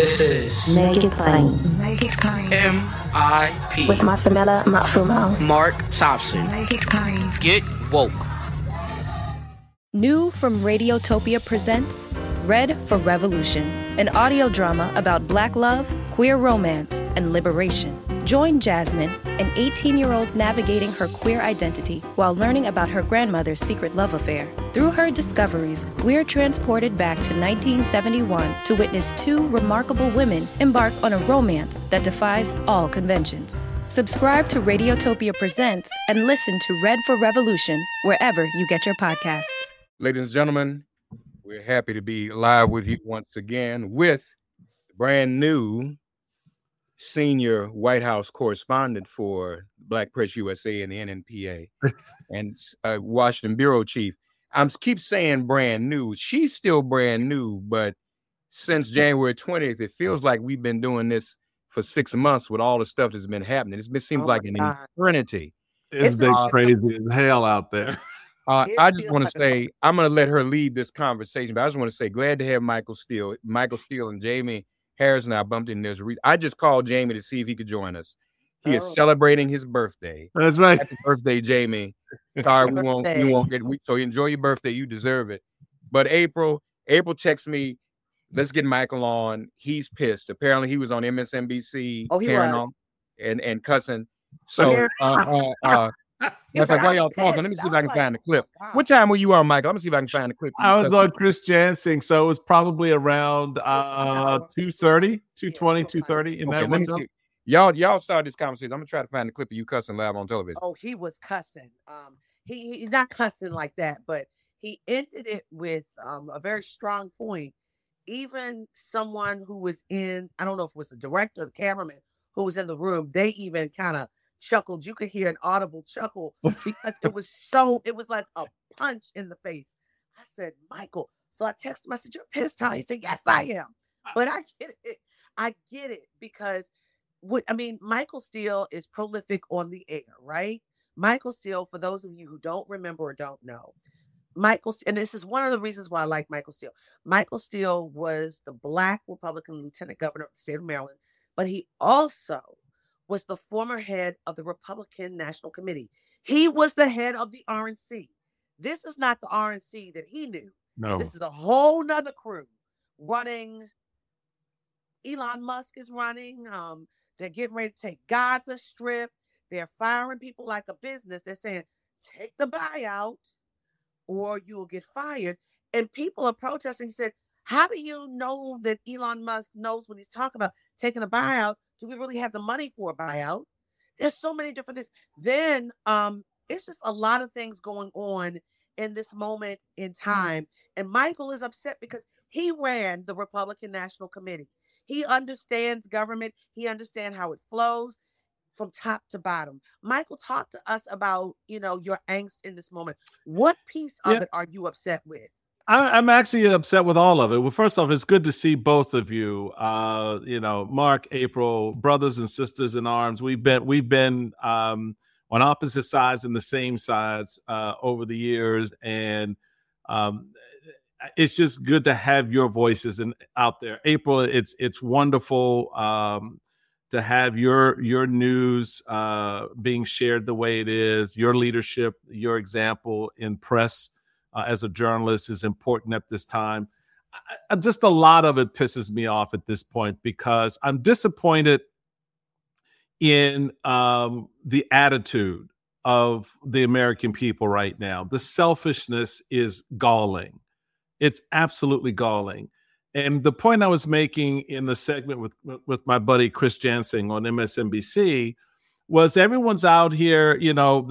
This is Make It Plain. Make It Plain. MIP With Masamela Matfumo. Mark Thompson. Make It Plain. Get woke. New from Radiotopia presents Red for Revolution, an audio drama about Black love, queer romance, and liberation. Join Jasmine, an 18-year-old navigating her queer identity while learning about her grandmother's secret love affair. Through her discoveries, we're transported back to 1971 to witness two remarkable women embark on a romance that defies all conventions. Subscribe to Radiotopia Presents and listen to Red for Revolution wherever you get your podcasts. Ladies and gentlemen, we're happy to be live with you once again with the brand new senior White House correspondent for Black Press USA and the NNPA and Washington bureau chief. I keep saying brand new. She's still brand new, but since January 20th, it feels like we've been doing this for 6 months with all the stuff that's been happening. It seems like an eternity. It's been crazy as hell out there. I just want to say, I'm going to let her lead this conversation, but I just want to say, glad to have Michael Steele and Jamie Harris and I bumped in. I just called Jamie to see if he could join us. He is celebrating his birthday. That's right. Happy birthday, Jamie. Sorry, we won't get. So enjoy your birthday. You deserve it. But April texts me, let's get Michael on. He's pissed. Apparently, he was on MSNBC. Oh, he was. And cussing. So, in fact, while y'all talking, let me see if I can find the clip. What time were you on, Michael? Let me see if I can find the clip. I was on Chris Jansing, so it was probably around 2:30, 2:20, 2:30 in that window. Y'all started this conversation. I'm gonna try to find the clip of you cussing live on television. Oh, he was cussing. He's not cussing like that, but he ended it with a very strong point. Even someone who was in, I don't know if it was the director or the cameraman who was in the room, they even kind of chuckled. You could hear an audible chuckle because it was like a punch in the face. I said, Michael. So I texted him, I said, you're pissed, huh? He said, yes, I am. But I get it because Michael Steele is prolific on the air, right? Michael Steele, for those of you who don't remember or don't know, and this is one of the reasons why I like Michael Steele. Michael Steele was the Black Republican lieutenant governor of the state of Maryland, but he also was the former head of the Republican National Committee. He was the head of the RNC. This is not the RNC that he knew. No. This is a whole nother crew running. Elon Musk is running. They're getting ready to take Gaza Strip. They're firing people like a business. They're saying, take the buyout or you'll get fired. And people are protesting. Said, how do you know that Elon Musk knows what he's talking about, taking a buyout? Do we really have the money for a buyout? There's so many different things. Then it's just a lot of things going on in this moment in time. And Michael is upset because he ran the Republican National Committee. He understands government. He understands how it flows from top to bottom. Michael, talk to us about, your angst in this moment. What piece of it are you upset with? I'm actually upset with all of it. Well, first off, it's good to see both of you. Mark, April, brothers and sisters in arms. We've been on opposite sides and the same sides over the years, and it's just good to have your voices out there. April, it's wonderful to have your news being shared the way it is. Your leadership, your example in press. As a journalist is important at this time. Just a lot of it pisses me off at this point because I'm disappointed in the attitude of the American people right now. The selfishness is galling. It's absolutely galling. And the point I was making in the segment with my buddy Chris Jansing on MSNBC was everyone's out here, the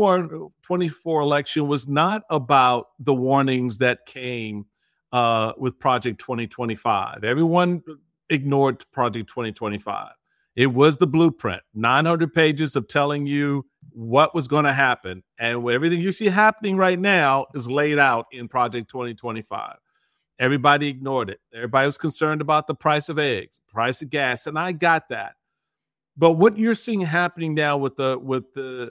2024 election was not about the warnings that came with Project 2025. Everyone ignored Project 2025. It was the blueprint, 900 pages of telling you what was going to happen. And everything you see happening right now is laid out in Project 2025. Everybody ignored it. Everybody was concerned about the price of eggs, price of gas, and I got that. But what you're seeing happening now with the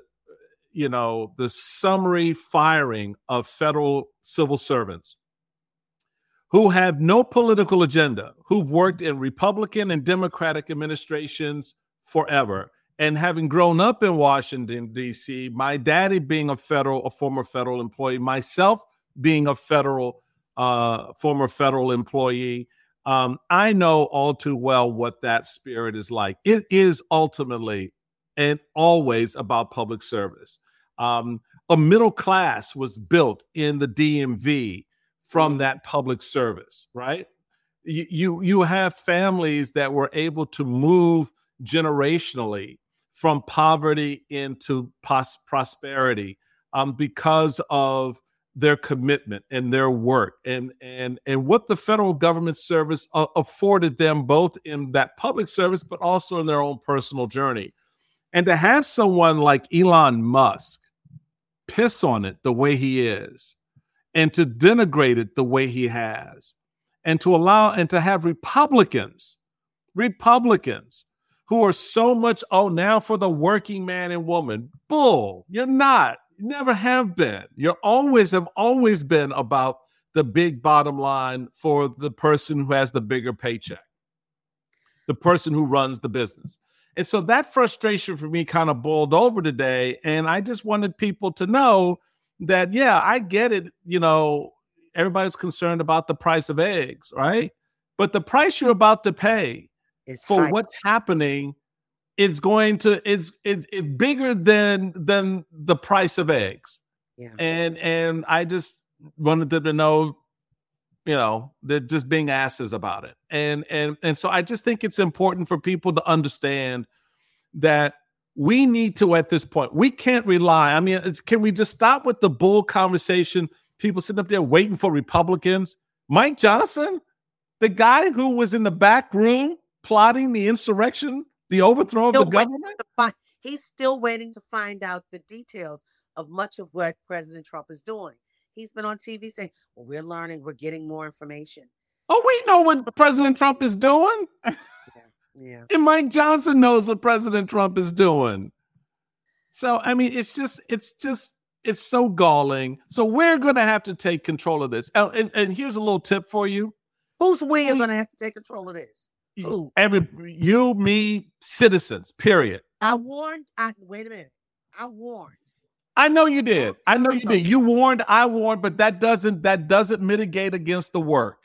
summary firing of federal civil servants who have no political agenda, who've worked in Republican and Democratic administrations forever. And having grown up in Washington, D.C., my daddy being a former federal employee, myself being a former federal employee, I know all too well what that spirit is like. It is ultimately and always about public service. A middle class was built in the DMV from that public service, right? You have families that were able to move generationally from poverty into prosperity because of their commitment and their work and what the federal government service afforded them, both in that public service, but also in their own personal journey. And to have someone like Elon Musk piss on it the way he is, and to denigrate it the way he has, and to allow and to have Republicans who are so much, now for the working man and woman. Bull, you're not. You never have been. You have always been about the big bottom line for the person who has the bigger paycheck, the person who runs the business. And so that frustration for me kind of boiled over today. And I just wanted people to know that, yeah, I get it. You know, everybody's concerned about the price of eggs, right? But the price you're about to pay for high. What's happening is it's bigger than the price of eggs. Yeah. And I just wanted them to know, you know, they're just being asses about it. And so I just think it's important for people to understand that we need to, at this point, we can't rely. I mean, can we just stop with the bull conversation? People sitting up there waiting for Republicans. Mike Johnson, the guy who was in the back room plotting the insurrection, the overthrow of the government. He's still waiting to find out the details of much of what President Trump is doing. He's been on TV saying, well, we're learning, we're getting more information. Oh, we know what President Trump is doing. Yeah. And Mike Johnson knows what President Trump is doing. So, I mean, it's so galling. So we're going to have to take control of this. And here's a little tip for you. Who's we are going to have to take control of this? Who? You, me, citizens, period. Wait a minute. I warned. I know you did. You warned, I warned, but that doesn't mitigate against the work.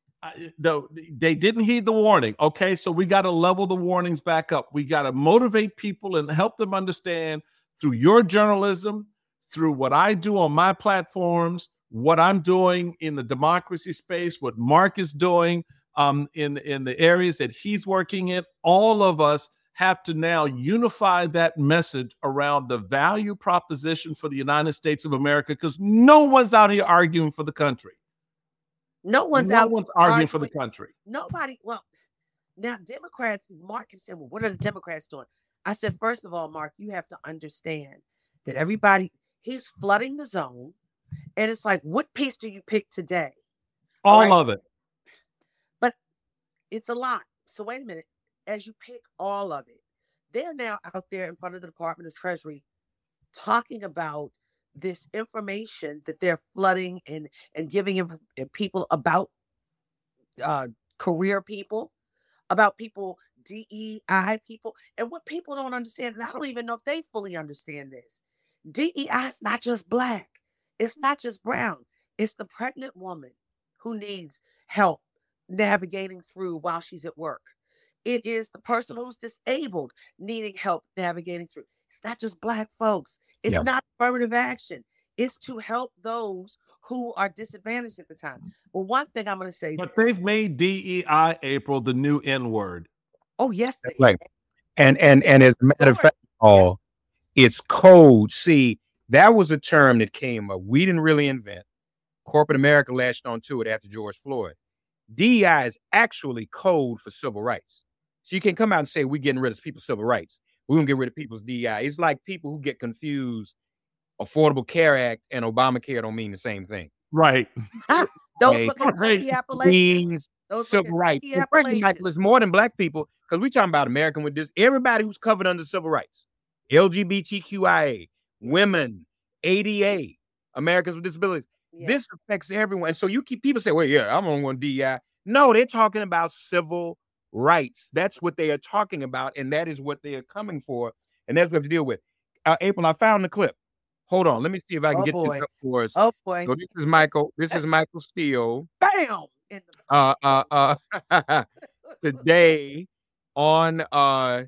They didn't heed the warning. Okay, so we got to level the warnings back up. We got to motivate people and help them understand through your journalism, through what I do on my platforms, what I'm doing in the democracy space, what Mark is doing in the areas that he's working in. All of us have to now unify that message around the value proposition for the United States of America, because no one's out here arguing for the country. No one's arguing for the country. Nobody. Well, now Democrats, Mark keeps saying, well, what are the Democrats doing? I said, first of all, Mark, you have to understand that he's flooding the zone. And it's like, what piece do you pick today? All of it. But it's a lot. So wait a minute. As you pick all of it, they're now out there in front of the Department of Treasury talking about this information that they're flooding and giving people about career people, about people, DEI people. And what people don't understand, and I don't even know if they fully understand this, DEI is not just Black. It's not just brown. It's the pregnant woman who needs help navigating through while she's at work. It is the person who's disabled needing help navigating through. It's not just Black folks. It's not affirmative action. It's to help those who are disadvantaged at the time. Well, one thing I'm going to say. But they've made DEI, April, the new N-word. Oh, yes. Right. And as a matter of fact, it's code. See, that was a term that came up. We didn't really invent. Corporate America latched onto it after George Floyd. DEI is actually code for civil rights. So you can come out and say, we're getting rid of people's civil rights. We're going to get rid of people's DEI. It's like people who get confused. Affordable Care Act and Obamacare don't mean the same thing. Right. Those look at the Appalachians. Civil rights. It's more than Black people, because we're talking about American with this. Everybody who's covered under civil rights. LGBTQIA, women, ADA, Americans with disabilities. Yeah. This affects everyone. And so people say, well, yeah, I'm on one DEI. No, they're talking about civil rights. That's what they are talking about, and that is what they are coming for, and that's what we have to deal with. April, I found the clip. Hold on. Let me see if I can get this up for us. Oh, boy. So this is Michael. This is Michael Steele. Bam! Today on the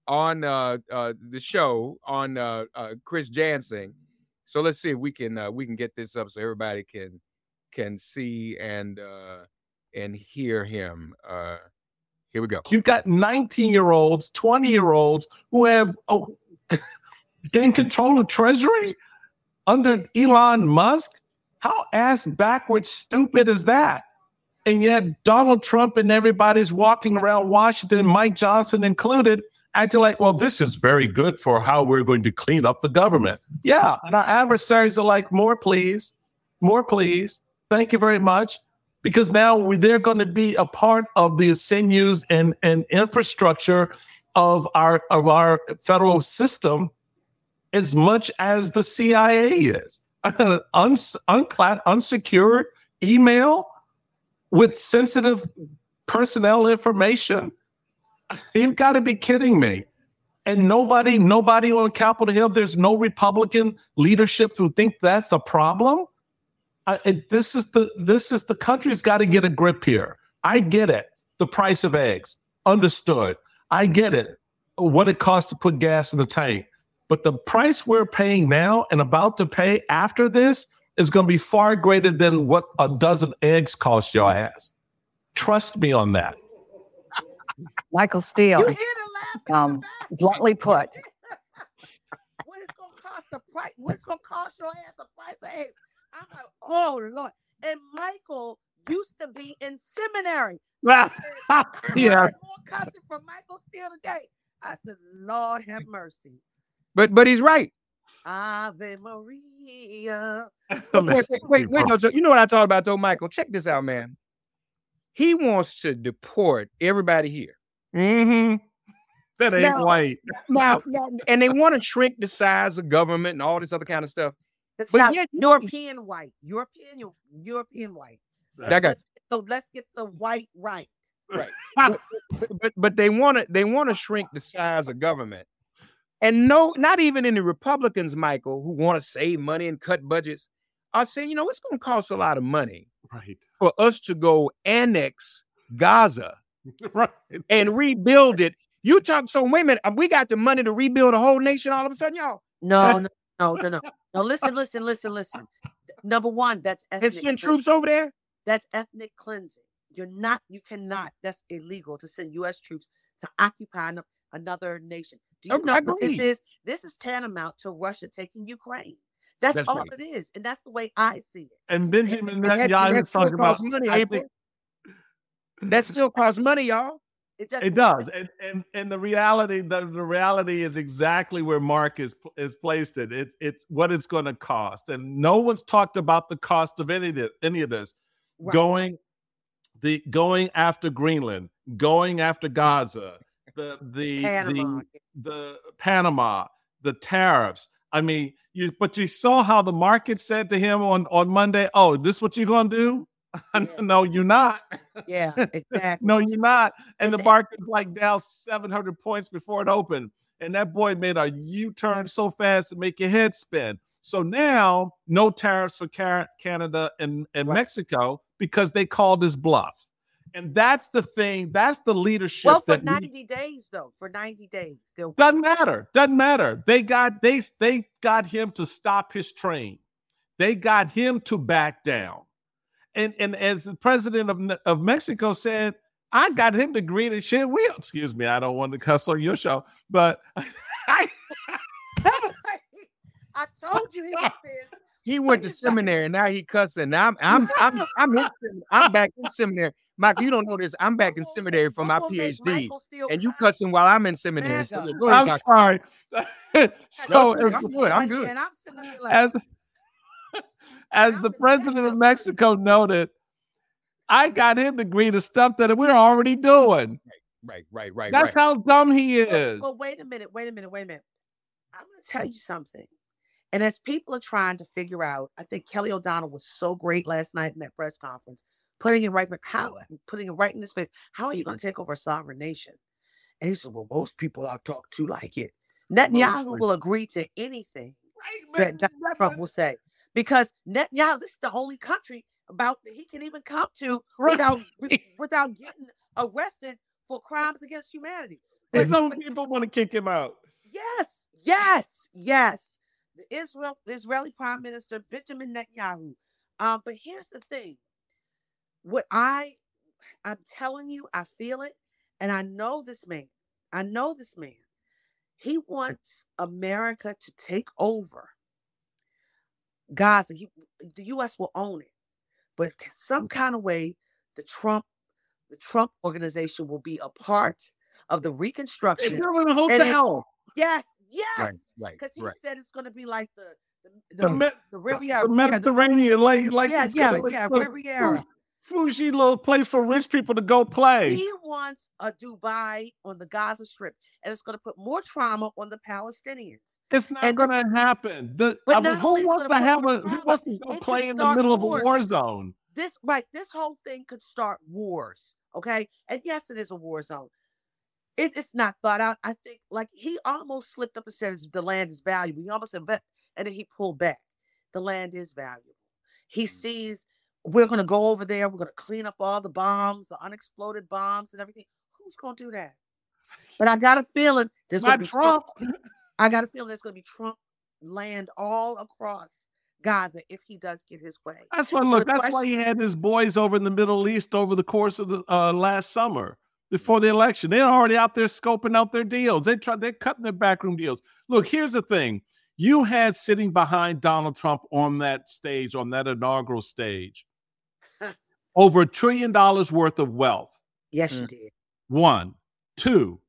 show on Chris Jansen. So let's see if we can get this up so everybody can see and hear him. Here we go. You've got 19-year-olds, 20-year-olds who have in control of Treasury under Elon Musk. How ass backwards stupid is that? And yet Donald Trump and everybody's walking around Washington, Mike Johnson included, acting like, well, this is very good for how we're going to clean up the government. Yeah, and our adversaries are like, more please, thank you very much, because now they're going to be a part of the sinews and infrastructure of our federal system as much as the CIA is. Unsecured email with sensitive personnel information. You've got to be kidding me. And nobody on Capitol Hill, there's no Republican leadership who think that's a problem. This is the country's got to get a grip here. I get it. The price of eggs. Understood. I get it. What it costs to put gas in the tank. But the price we're paying now and about to pay after this is going to be far greater than what a dozen eggs cost your ass. Trust me on that. Michael Steele, You hear the laugh in the back? bluntly put. What it's gonna cost the price? What's gonna cost your ass the price of eggs? I'm like, oh Lord. And Michael used to be in seminary. I Yeah. heard more cussing from Michael Steele today. I said, Lord have mercy. But he's right. Ave Maria. Wait. No, so you know what I thought about though, Michael? Check this out, man. He wants to deport everybody here. Mm-hmm. That ain't Now- white. Now, and they want to shrink the size of government and all this other kind of stuff. That's But not yet- European white. European white. That guy. So let's get the white right. But they want to shrink the size of government. And no, not even in the Republicans, Michael, who want to save money and cut budgets, are saying, it's going to cost a lot of money Right. for us to go annex Gaza Right. and rebuild it. You talk, so wait a minute, we got the money to rebuild a whole nation all of a sudden, y'all. No. Listen. Number one, that's And ethnic. send troops over there? That's ethnic cleansing. You cannot. That's illegal to send U.S. troops to occupy another nation. Do you know what this Agreed. is? This is tantamount to Russia taking Ukraine. That's all right. it is, and that's the way I see it. And Benjamin That Netanyahu is still talking about costs money, I April. think- That still costs money, y'all. It does. It does, and the reality is exactly where Mark is placed it. It's what it's going to cost, and no one's talked about the cost of any of this. Right. Going after Greenland, going after Gaza, Panama. the Panama, the tariffs. I mean, you saw how the market said to him on Monday, "Oh, this what you're going to do?" Yeah. No, you're not. Yeah, exactly. No, you're not. And the And- market's like down 700 points before it opened. And that boy made a U-turn so fast to make your head spin. So now, no tariffs for Canada and Mexico because they called his bluff. And that's the thing. That's the leadership. Well, for that 90 days, though. For 90 days. doesn't matter. They got him to stop his train. They got him to back down. And as the president of Mexico said, I got him to agree to shit. Excuse me, I don't want to cuss on your show, but I told you he was pissed. He went to seminary. Now he cussing. Now I'm back in seminary. Michael, you don't know this. I'm back in seminary for my What will make PhD, Michael Steele and you cuss? cussing while I'm in seminary. Man, So God. go ahead, I'm Doc. sorry. So No, I'm good. I'm good. And I'm sitting there like, as the president of Mexico noted, I got him to agree to stuff that we're already doing. Right. That's how dumb he is. well, wait a minute. I'm going to tell you something. And as people are trying to figure out, I think Kelly O'Donnell was so great last night in that press conference, putting it right in his face. How are you going to take over a sovereign nation? And he said, well, most people I've talked to like it. Netanyahu will agree to anything that Donald Trump will say. Because Netanyahu, this is the only country he can even come to without getting arrested for crimes against humanity. And some people want to kick him out. Yes. The Israeli Prime Minister Benjamin Netanyahu. But here's the thing. What I'm telling you, I feel it, and I know this man. He wants America to take over Gaza. The U.S. will own it, but some kind of way, the Trump organization will be a part of the reconstruction. They're building a hotel. Yes. Right. Because he said it's going to be like the Riviera, the Mediterranean, Riviera. Fuji little place for rich people to go play. He wants a Dubai on the Gaza Strip, and it's going to put more trauma on the Palestinians. It's not going to happen. Who wants to go play in the middle of a war zone? This whole thing could start wars. Okay, and yes, it is a war zone. It's not thought out. I think like he almost slipped up and said the land is valuable. He almost said, and then he pulled back. The land is valuable. He sees. We're going to go over there. We're going to clean up all the bombs, the unexploded bombs and everything. Who's going to do that? But I got a feeling there's going to be Trump. I got a feeling there's going to be Trump land all across Gaza if he does get his way. That's why he had his boys over in the Middle East over the course of the last summer before the election. They're already out there scoping out their deals. They're cutting their backroom deals. Look, here's the thing. You had sitting behind Donald Trump on that stage, on that inaugural stage, over $1 trillion worth of wealth. Yes, you did. 1, 2.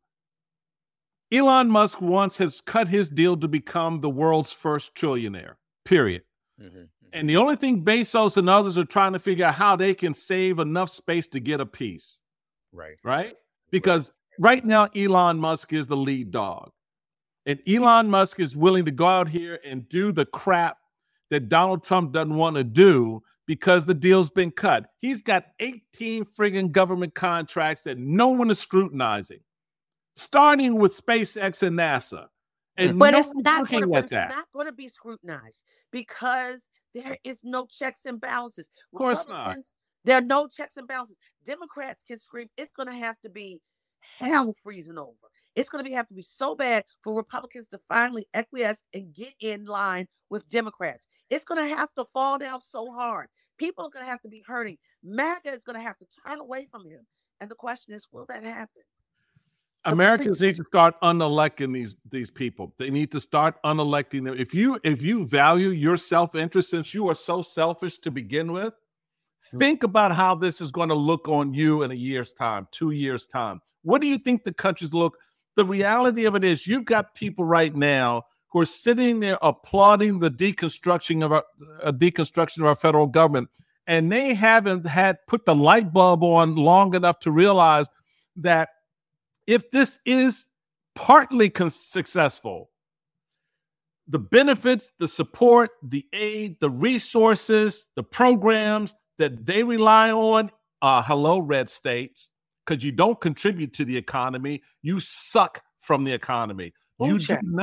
Elon Musk once has cut his deal to become the world's first trillionaire, period. Mm-hmm. And the only thing Bezos and others are trying to figure out how they can save enough space to get a piece. Right? Because right now, Elon Musk is the lead dog. And Elon Musk is willing to go out here and do the crap that Donald Trump doesn't want to do because the deal's been cut. He's got 18 friggin' government contracts that no one is scrutinizing, starting with SpaceX and NASA. But it's not going to be scrutinized because there is no checks and balances. Of course not. There are no checks and balances. Democrats can scream. It's going to have to be hell freezing over. It's going to have to be so bad for Republicans to finally acquiesce and get in line with Democrats. It's going to have to fall down so hard. People are going to have to be hurting. MAGA is going to have to turn away from him. And the question is, will that happen? Americans need to start unelecting these people. They need to start unelecting them. If you value your self-interest, since you are so selfish to begin with, think about how this is going to look on you in a year's time, 2 years' time. What do you think the countries look? The reality of it is you've got people right now who are sitting there applauding the deconstruction of our federal government, and they haven't put the light bulb on long enough to realize that if this is partly successful, the benefits, the support, the aid, the resources, the programs that they rely on, hello, red states, because you don't contribute to the economy, you suck from the economy. You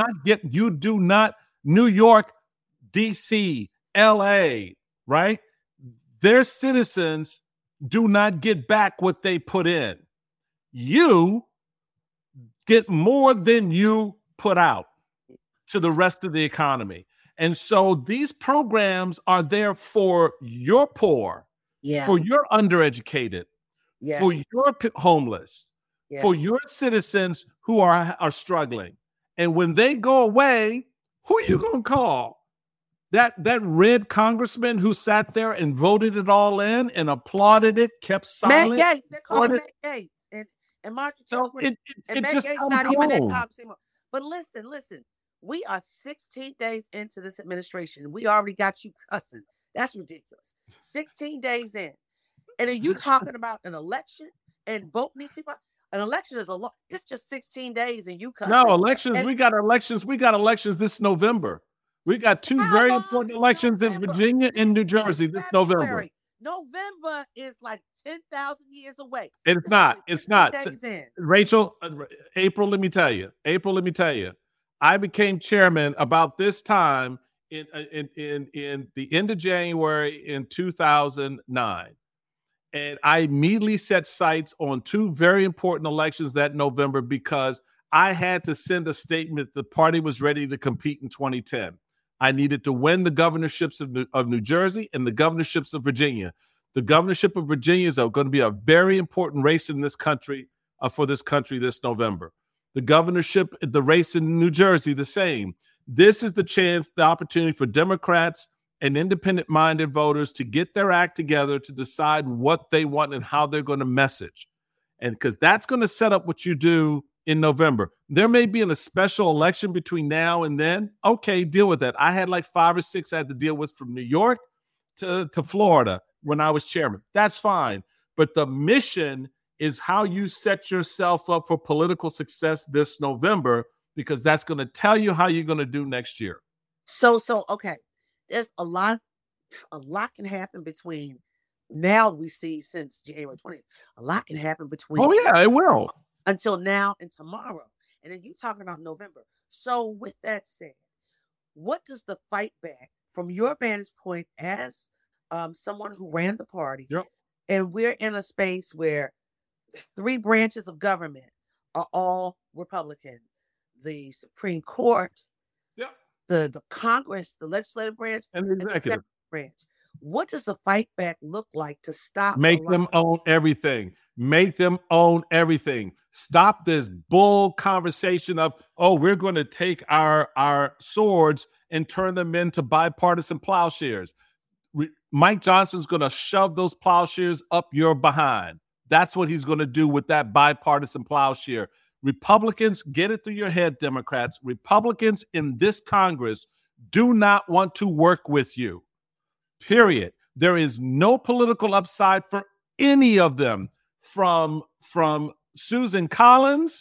do not, New York, DC, LA, right? Their citizens do not get back what they put in. You get more than you put out to the rest of the economy. And so these programs are there for your poor, for your undereducated, for your homeless, for your citizens who are struggling. And when they go away, who are you going to call? That red congressman who sat there and voted it all in and applauded it, kept silent. Matt Gaetz, they call him Matt Gaetz. And Martin and Matt Gaetz not even that congressman. But listen. We are 16 days into this administration. We already got you cussing. That's ridiculous. 16 days in. And are you talking about an election and voting these people? An election is a lot. It's just 16 days and you cussing. No, elections. We got elections. We got elections this November. We got two How very long important is elections in November? Virginia and New It's Jersey this November. February. November is like 10,000 years away. It's not. only It's 50 not. days in. Rachel, April, let me tell you. I became chairman about this time in the end of January in 2009. And I immediately set sights on two very important elections that November because I had to send a statement the party was ready to compete in 2010. I needed to win the governorships of New Jersey and the governorships of Virginia. The governorship of Virginia is going to be a very important race in this country, for this country this November. The governorship, the race in New Jersey, the same. This is the chance, the opportunity for Democrats and independent-minded voters to get their act together to decide what they want and how they're going to message. And because that's going to set up what you do in November. There may be a special election between now and then. Okay, deal with that. I had like 5 or 6 I had to deal with from New York to Florida when I was chairman. That's fine. But the mission is how you set yourself up for political success this November, because that's going to tell you how you're going to do next year. So okay. There's a lot can happen between now we see since January 20th. A lot can happen between. Oh, yeah, it will. Until now and tomorrow. And then you talking about November. So with that said, what does the fight back from your vantage point as someone who ran the party? Yep. And we're in a space where 3 branches of government are all Republican. The Supreme Court, yep, the Congress, the legislative branch, and the executive branch. What does the fight back look like to stop? Make them own everything. Make them own everything. Stop this bull conversation of, oh, we're going to take our swords and turn them into bipartisan plowshares. Mike Johnson's going to shove those plowshares up your behind. That's what he's going to do with that bipartisan plowshare. Republicans, get it through your head, Democrats. Republicans in this Congress do not want to work with you. Period. There is no political upside for any of them, from Susan Collins,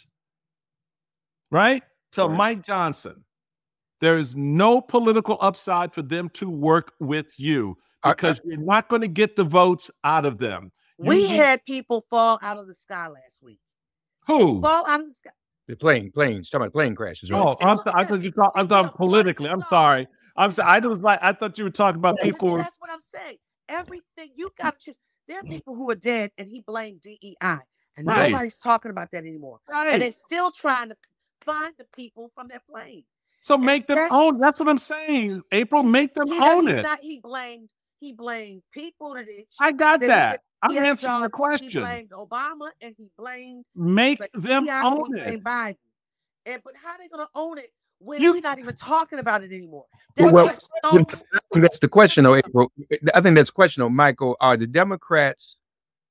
right, to Mike Johnson. There is no political upside for them to work with you because you're not going to get the votes out of them. We had people fall out of the sky last week. Who? Fall out of the sky. The planes. Talking about plane crashes. Right? Oh, I thought you thought. I'm talking politically. I'm sorry. I thought you were talking about people. That's what I'm saying. Everything you got to. There are people who are dead, and he blamed DEI, and nobody's talking about that anymore. Right. And they're still trying to find the people from that plane. So make them own. That's what I'm saying, April. Make them own it. He blamed people that I got that. I'm answering the question. He blamed Obama and he blamed them own it. Biden. But how are they going to own it when we're not even talking about it anymore? I think that's the question, though, April. I think that's the question, though, Michael. Are the Democrats,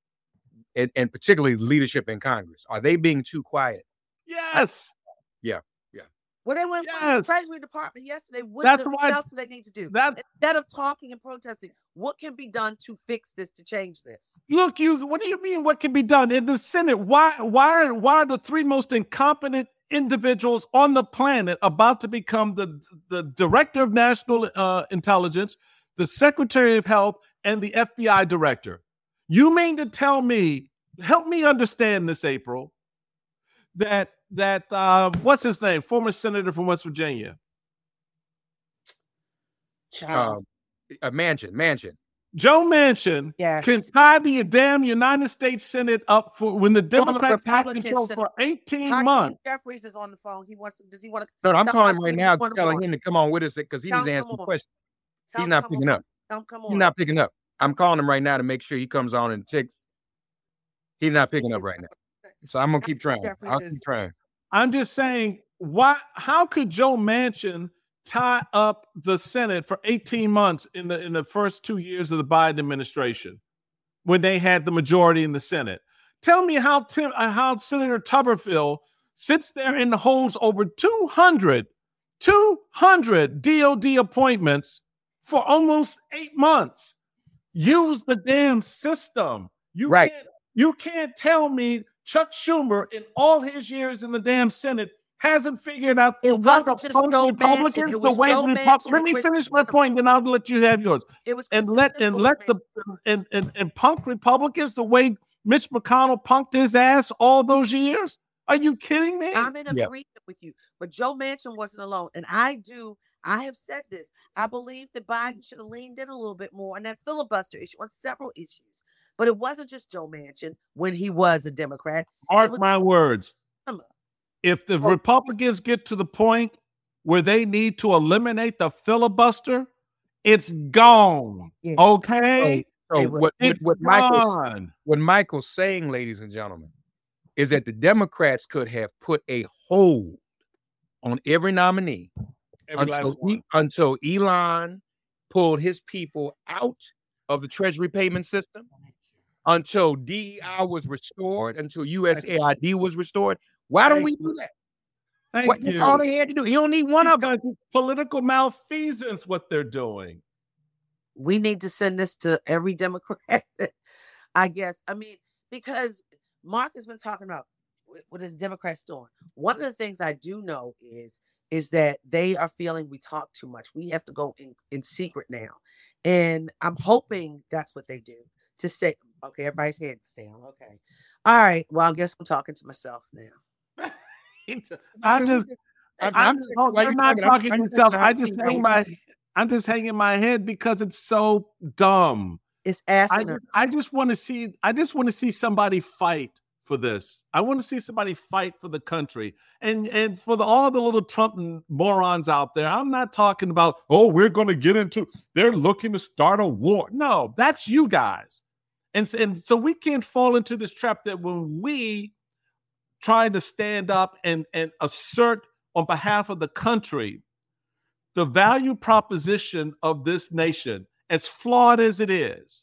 and particularly leadership in Congress, are they being too quiet? Yes. Yeah. Well, they went to the Treasury Department yesterday. What else do they need to do? Instead of talking and protesting, what can be done to fix this, to change this? Look, what do you mean what can be done? In the Senate, why are the 3 most incompetent individuals on the planet about to become the Director of National Intelligence, the Secretary of Health, and the FBI Director? You mean to tell me, help me understand this, April, that what's his name? Former senator from West Virginia. Manchin. Joe Manchin can tie the damn United States Senate up for when the Democrats have control for 18 months. Jeffries is on the phone. Does he want to? No, I'm calling him right now, telling him to come on with us because he was answering questions. He's not picking up. He's not picking up. I'm calling him right now to make sure he comes on and takes. He's not picking up right now. So I'm gonna keep trying. I'll keep trying. I'm just saying, how could Joe Manchin tie up the Senate for 18 months in the first 2 years of the Biden administration when they had the majority in the Senate? Tell me how Senator Tuberville sits there and holds over 200 DOD appointments for almost 8 months. Use the damn system. You can't tell me Chuck Schumer, in all his years in the damn Senate, hasn't figured out It how wasn't to just punk Joe Republicans Manchin. It the was way Joe the Manchin Republicans. Let and me Kristen finish my Sinema. point, then I'll let you have yours. It was And Kristen let Sinema. and punk Republicans the way Mitch McConnell punked his ass all those years. Are you kidding me? I'm in Yeah. agreement with you, but Joe Manchin wasn't alone. And I have said this. I believe that Biden should have leaned in a little bit more on that filibuster issue, on several issues. But it wasn't just Joe Manchin when he was a Democrat. Mark my words. Sinema. If the Republicans get to the point where they need to eliminate the filibuster, it's gone. Yeah. Okay? So They would- what Michael's saying, ladies and gentlemen, is that the Democrats could have put a hold on every nominee until Elon pulled his people out of the Treasury payment system, until DEI was restored, until USAID was restored. Why don't we do that? That's all they had to do. You don't need one of them. Political malfeasance, what they're doing. We need to send this to every Democrat, I guess. I mean, because Mark has been talking about what the Democrats doing. One of the things I do know is that they are feeling we talk too much. We have to go in secret now. And I'm hoping that's what they do, to say, okay, everybody's heads down. Okay. All right. Well, I guess I'm talking to myself now. I'm not talking to myself. I'm just hanging my head because it's so dumb. It's asinine. I just want to see somebody fight for this. I want to see somebody fight for the country and for all the little Trump morons out there. I'm not talking about, we're going to get into, they're looking to start a war. No, that's you guys. And so we can't fall into this trap that when we try to stand up and assert on behalf of the country, the value proposition of this nation, as flawed as it is,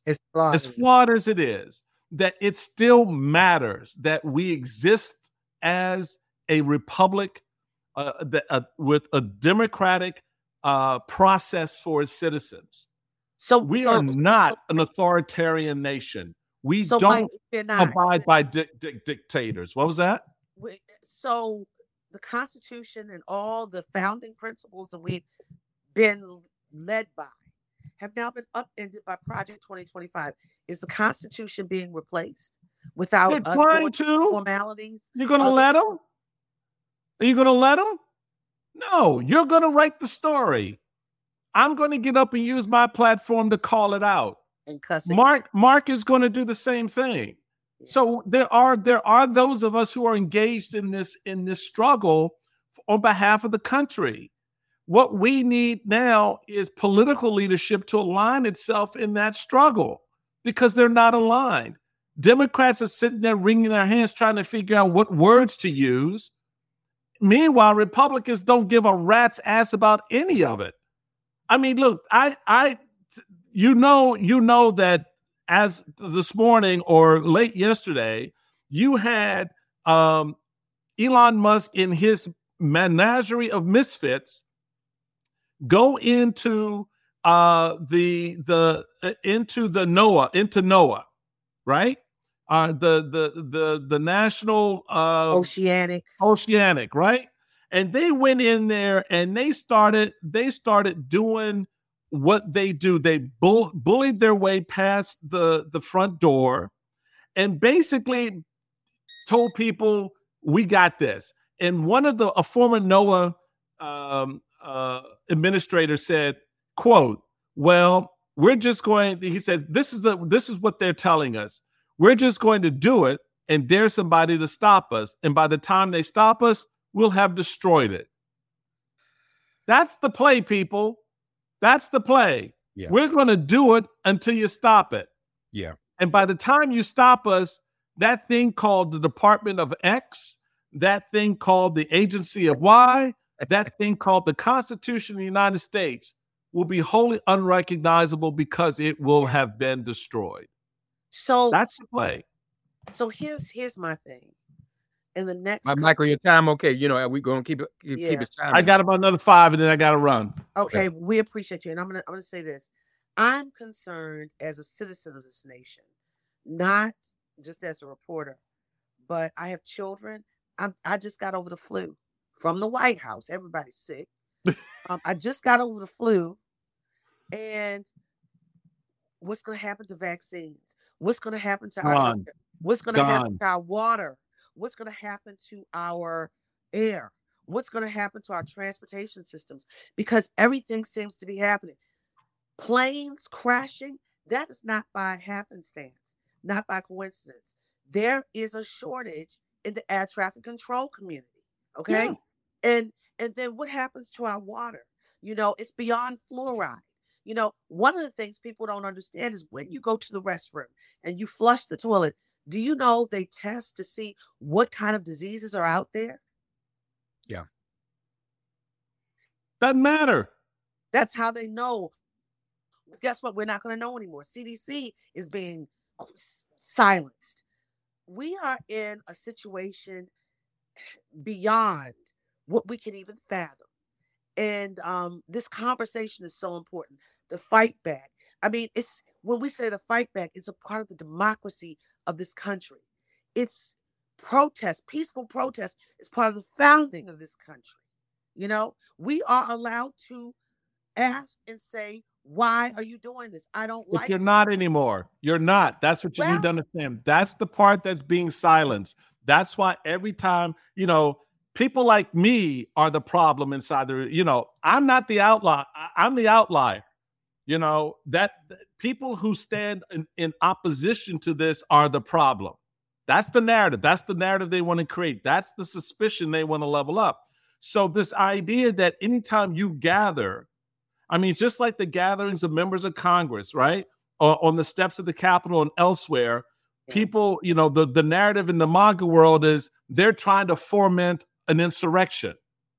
that it still matters that we exist as a republic with a democratic process for its citizens. So we are not an authoritarian nation. We don't abide by dictators. What was that? So the Constitution and all the founding principles that we've been led by have now been upended by Project 2025. Is the Constitution being replaced without us going through formalities? You're going to let them? Are you going to let them? No, you're going to write the story. I'm going to get up and use my platform to call it out. And cuss. Mark is going to do the same thing. Yeah. So there are those of us who are engaged in this struggle on behalf of the country. What we need now is political leadership to align itself in that struggle, because they're not aligned. Democrats are sitting there wringing their hands trying to figure out what words to use. Meanwhile, Republicans don't give a rat's ass about any of it. I mean, look, you know that as this morning or late yesterday, you had Elon Musk in his menagerie of misfits go into into NOAA, right? The national oceanic, right? And they went in there and they started doing what they do. They bullied their way past the front door and basically told people, we got this. And a former NOAA administrator said, quote, well, he said, this is what they're telling us. We're just going to do it and dare somebody to stop us. And by the time they stop us, we'll have destroyed it. That's the play, people. That's the play. Yeah. We're going to do it until you stop it. Yeah. And by the time you stop us, that thing called the Department of X, that thing called the Agency of Y, that thing called the Constitution of the United States will be wholly unrecognizable because it will have been destroyed. So that's the play. So here's my thing. In the next, Michael, your time okay? You know, we're gonna keep it time. I got about another 5, and then I got to run. Okay, we appreciate you, and I'm gonna say this. I'm concerned as a citizen of this nation, not just as a reporter, but I have children. I just got over the flu. from the White House. Everybody's sick. I just got over the flu. And what's going to happen to vaccines? What's going to happen to our air? What's going to happen to our water? What's going to happen to our air? What's going to happen to our transportation systems? Because everything seems to be happening. Planes crashing, that is not by happenstance, not by coincidence. There is a shortage in the air traffic control community. Okay. Yeah. And then what happens to our water? You know, it's beyond fluoride. You know, one of the things people don't understand is when you go to the restroom and you flush the toilet, do you know they test to see what kind of diseases are out there? Yeah. Doesn't matter. That's how they know. Guess what? We're not going to know anymore. CDC is being silenced. We are in a situation beyond what we can even fathom. And this conversation is so important. The fight back. I mean, it's when we say the fight back, it's a part of the democracy of this country. It's protest, peaceful protest is part of the founding of this country. You know, we are allowed to ask and say, why are you doing this? I don't like it. You're not anymore. You're not. That's what you need to understand. That's the part that's being silenced. That's why every time, you know, people like me are the problem inside the, you know, I'm not the outlier. I'm the outlier. You know, that people who stand in opposition to this are the problem. That's the narrative. That's the narrative they want to create. That's the suspicion they want to level up. So this idea that anytime you gather, I mean, just like the gatherings of members of Congress, right? Or on the steps of the Capitol and elsewhere, people, you know, the narrative in the MAGA world is they're trying to foment an insurrection.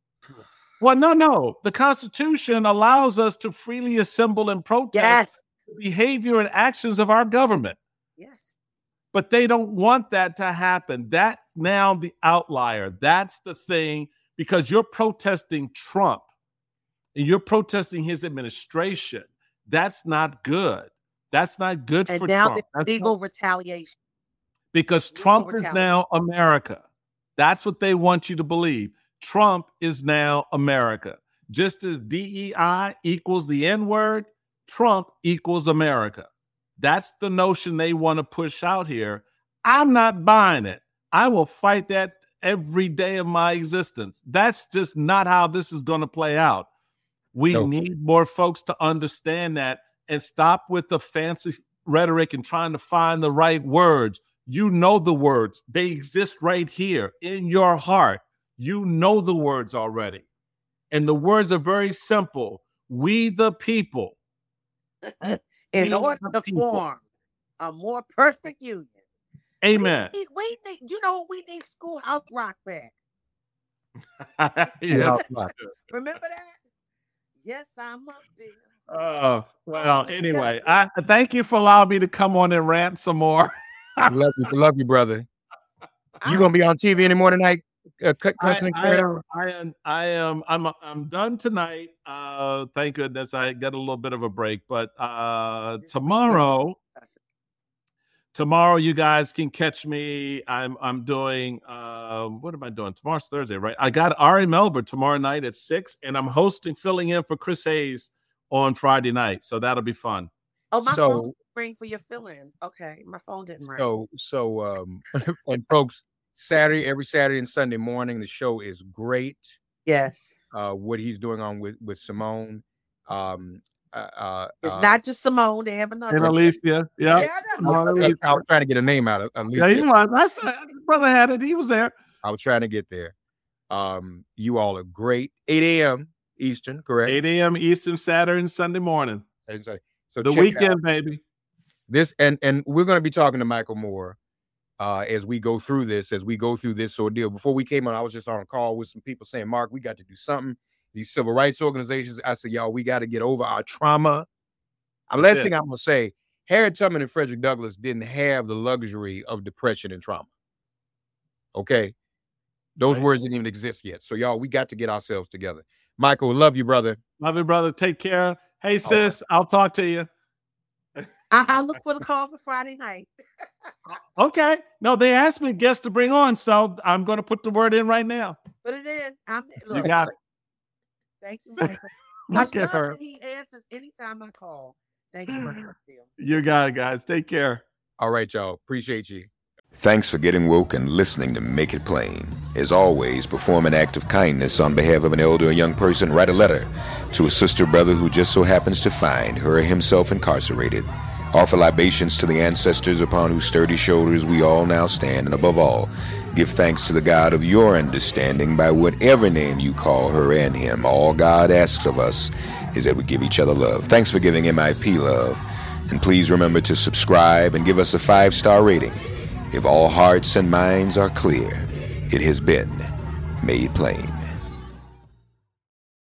Well, no. The Constitution allows us to freely assemble and protest the behavior and actions of our government. Yes. But they don't want that to happen. That's now the outlier. That's the thing, because you're protesting Trump and you're protesting his administration. That's not good. That's not good for Trump. And now the legal retaliation. Because Trump is now America. That's what they want you to believe. Trump is now America. Just as DEI equals the N-word, Trump equals America. That's the notion they want to push out here. I'm not buying it. I will fight that every day of my existence. That's just not how this is going to play out. We need more folks to understand that and stop with the fancy rhetoric and trying to find the right words. You know the words. They exist right here in your heart. You know the words already. And the words are very simple. We the people. In order to form a more perfect union. Amen. We need, you know, we need Schoolhouse Rock back. Yeah. Remember that? Yes, I'm up there. Oh, well, anyway, I thank you for allowing me to come on and rant some more. love you, brother. You gonna be on TV anymore tonight? I'm done tonight. Thank goodness I got a little bit of a break, but tomorrow you guys can catch me. I'm doing what am I doing? Tomorrow's Thursday, right? I got Ari Melber tomorrow night at 6, and I'm filling in for Chris Hayes on Friday night, so that'll be fun. Oh, my phone didn't ring for your fill-in. Okay, my phone didn't ring. So and folks, every Saturday and Sunday morning, the show is great. Yes. What he's doing on with Simone. It's not just Simone. They have another. And Alicia. Yeah. I was trying to get a name out of Alicia. Yeah, he was. Brother had it. He was there. I was trying to get there. You all are great. 8 a.m. Eastern, correct? 8 a.m. Eastern, Saturday and Sunday morning. So the weekend, baby. This and we're going to be talking to Michael Moore as we go through this ordeal. Before we came on, I was just on a call with some people saying, Mark, we got to do something. These civil rights organizations, I said, y'all, we got to get over our trauma. Last thing I'm going to say, Harriet Tubman and Frederick Douglass didn't have the luxury of depression and trauma. Okay? Those words didn't even exist yet. So, y'all, we got to get ourselves together. Michael, love you, brother. Love you, brother. Take care. Hey, sis, I'll talk to you. I look for the call for Friday night. Okay. No, they asked me guests to bring on, so I'm going to put the word in right now. Put it in. You got it. Thank you, Michael. Look I at love her. that he answers anytime I call. Thank you, Michael. You got it, guys. Take care. All right, y'all. Appreciate you. Thanks for getting woke and listening to Make It Plain. As always, perform an act of kindness on behalf of an elder or young person. Write a letter to a sister or brother who just so happens to find her or himself incarcerated. Offer libations to the ancestors upon whose sturdy shoulders we all now stand. And above all, give thanks to the God of your understanding by whatever name you call her and him. All God asks of us is that we give each other love. Thanks for giving MIP love. And please remember to subscribe and give us a 5-star rating. If all hearts and minds are clear, it has been made plain.